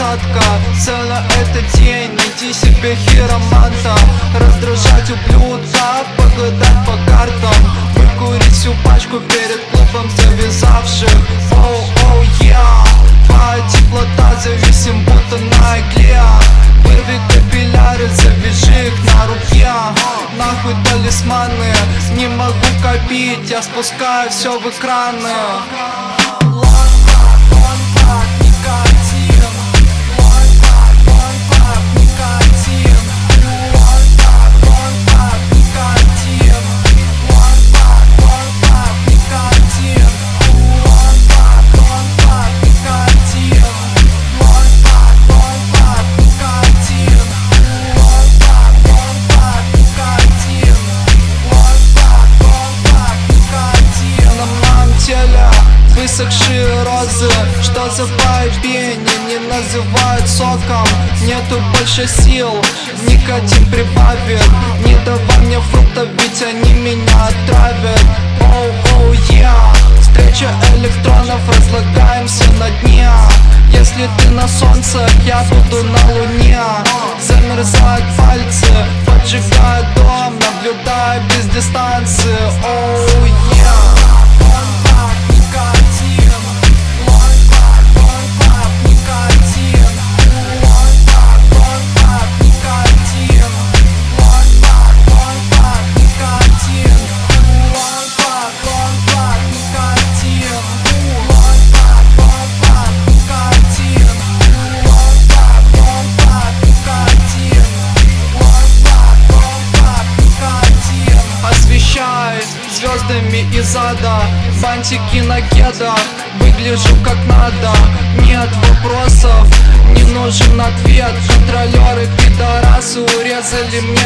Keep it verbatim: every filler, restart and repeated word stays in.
сладко. Целый этот день найти себе хироманта, раздражать ублюдка, погадать по картам, выкурить всю пачку перед клубом завязавших. Оу, оу, я твоя теплота зависим будто на игле. Вырви капилляры, завяжи их на руке. Нахуй талисманы, не могу копить, я спускаю все в экраны. Высохшие розы, что за поебение, не называют соком. Нету больше сил, никотин прибавит. Не давай мне фруктов, ведь они меня отравят. Оу, оу, я встреча электронов, разлагаемся на дне. Если ты на солнце, я буду на луне. Замерзают пальцы, поджигаю дом, наблюдая без дистанции. Оу, я звездами из ада, бантики на кедах, выгляжу как надо. Нет вопросов, не нужен ответ. Контролеры пидорасы урезали мне